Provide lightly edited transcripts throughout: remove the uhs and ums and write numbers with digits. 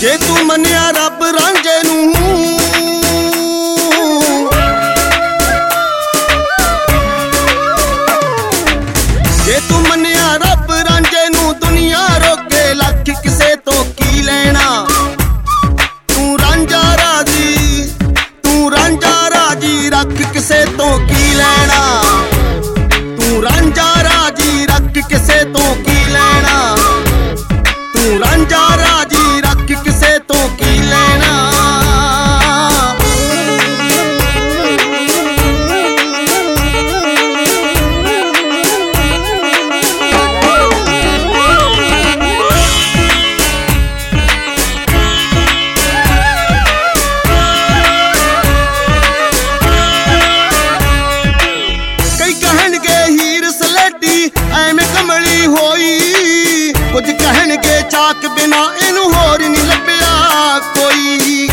जे तू मनिया रब रांझे नू, जे तू मनिया रब रांझे नू, दुनिया रोके लख किसे तो की लेना। तू रांझा राजी रख किसे तो की लेना। तू रांझा राजी रख किसे तो की लेना। तू रांझा राजी रख किसे तो की लेना। कुछ कहणगे चाक बिना इनू होर नहीं लभ्या कोई।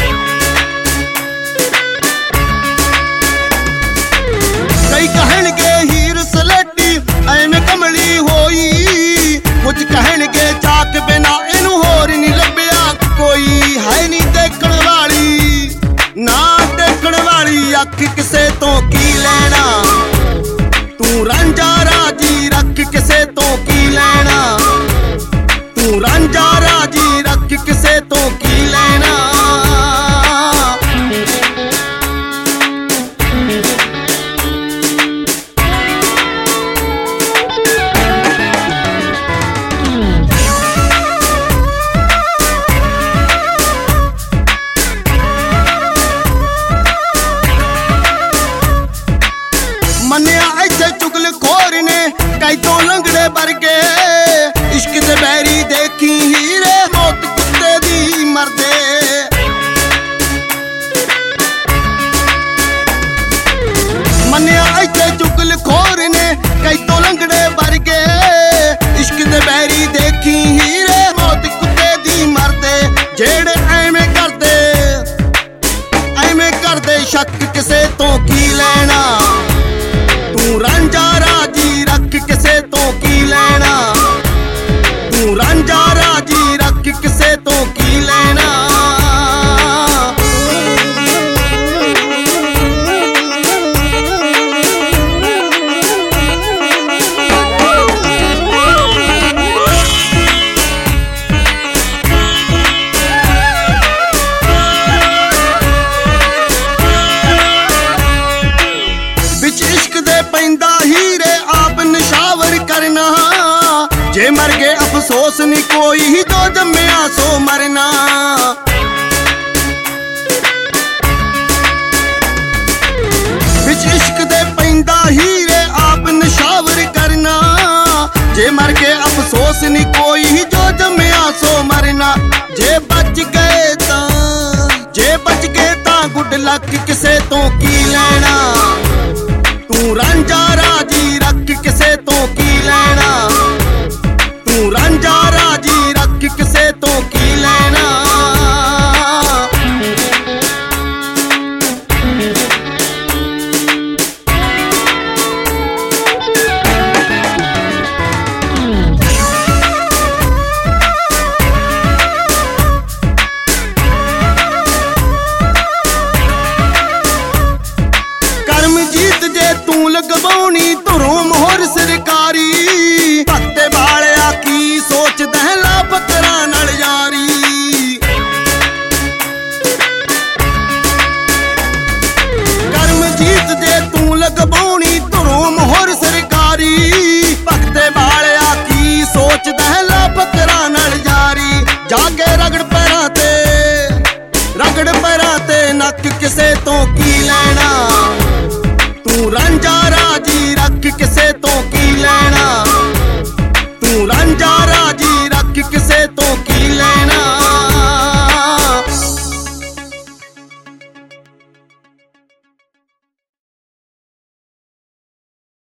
कई कहणगे हीर सलेटी ऐवें कमली होई। कुछ कहणगे चाक बिना इनू होर नहीं लभ्या कोई। है नहीं देखण वाली ना देखण वाली अख किसे तो की लेना। तू रांझा राजी रख किसे तो की लेना। तू रांझा राजी रख किसे तो की लेना। मनिया इत्थे चुगलखोर ने कई तो लंगड़े वर्गे। इश्क दे बैरी देखी हीरे मौत कुत्ते दी मरदे। मनिया इत्थे चुगलखोर ने कई तो लंगड़े वर्गे। इश्क दे बैरी देखी हीरे मौत कुत्ते दी मरदे। जेड़े ऐवें करदे शक किसे तो की लेना। तू रांझा राजी रख किसे तो की लेना। तू रांझा राजी रख किसे तो की लेना। बिच इश्क दे पैंदा हीरे आप निशावर करना। जे मर गए अफसोस नहीं कोई ही तो जम्मिया सो मरना। बिच इश्क दे पैंदा हीरे आप निशावर करना। जे मर गए अफसोस नहीं कोई ही जो जम्मिया सो मरना। जे बच गए ता गुड लक